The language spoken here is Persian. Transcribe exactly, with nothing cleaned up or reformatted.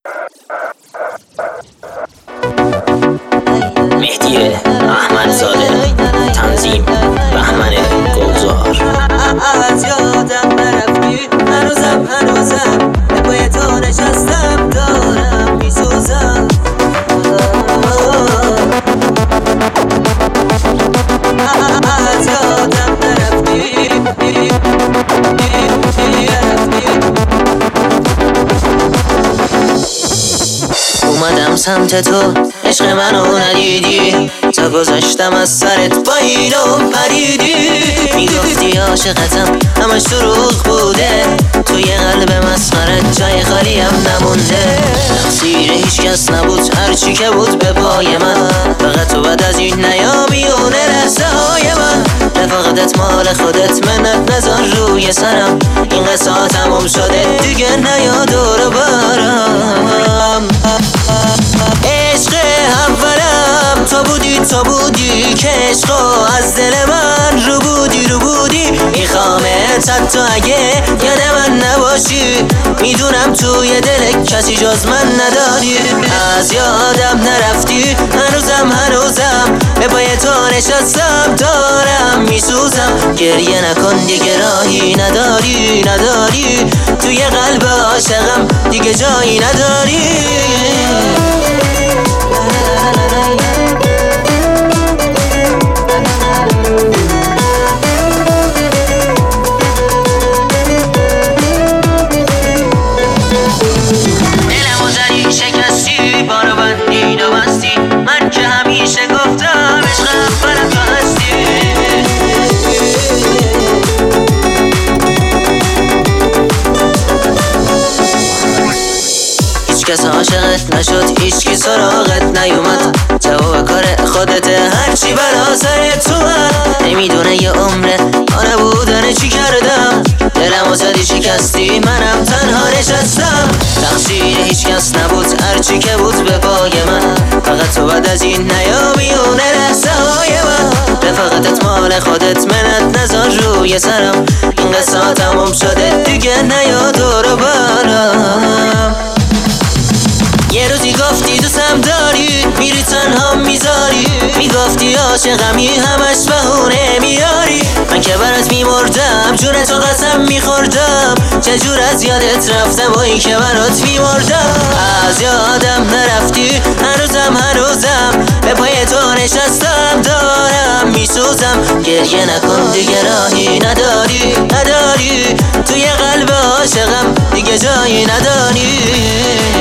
مهدی احمدزاده، تنظیم بهمن گلزار. از یادم نرفتی، هنوزم هنوزم به پای تو نشستم، دارم میسوزم. از یادم نرفتی، اومدم سمت تو، عشق منو ندیدی، تا گذاشتم از سرت پایین و پریدی. میگفتی عاشقتم همش دروغ بوده، توی قلب مسخرت جای خالی هم نمونده. تقصیر هیچ کس نبود، هرچی که بود به پای من، فقط تو بعد از این نیامیونه لحظه های من. رفاقتت مال خودت، منت نذار روی سرم، این قصه تموم شده دیگه نیا دور برم. عشق اولم تو بودی تو بودی که عشقا از دل من رو بودی رو بودی. میخوامت تو اگه یاد من نباشی، میدونم توی دل کسی جز من نداری. از یادم نرفتی، هنوزم هنوزم به پای تو نشستم، دارم میسوزم. گریه نکن دیگه راهی نداری نداری، توی قلب عاشقم دیگه جایی نداری. دلمو زدی شکستی، بارو بندی نبستی، من که همیشه گفتم عشق اولم تو هستی. هیچ کس عاشقت نشد، هیچ کی سراغت نیومد، جواب کار خودته هرچی برا سر تو هست. نمیدونه یه عمره تا نبودن چی کردم، دلمو زدی شکستی، منم تنها نشستم. تقصیر هیچ کس نبود، هرچی که بود به پای من، فقط تو بعد از این نیامیونه لحظه های من. رفاقتت مال خودت، منت نذار روی سرم، این قصه تموم شده دیگه نیا دور برم. یه روزی گفتی دوستم داری، میری تنها میذاری، میگفتی عاشقمی همش بهونه میاری. من که برات میمردم، جونتو قسم میخوردم، چجور از یادت رفتم و این که برات میمردم. از یادم نرفتی، هنوزم هنوزم به پای تو نشستم، دارم میسوزم. گریه نکن دیگه راهی نداری نداری، توی قلب عاشقم دیگه جایی نداری.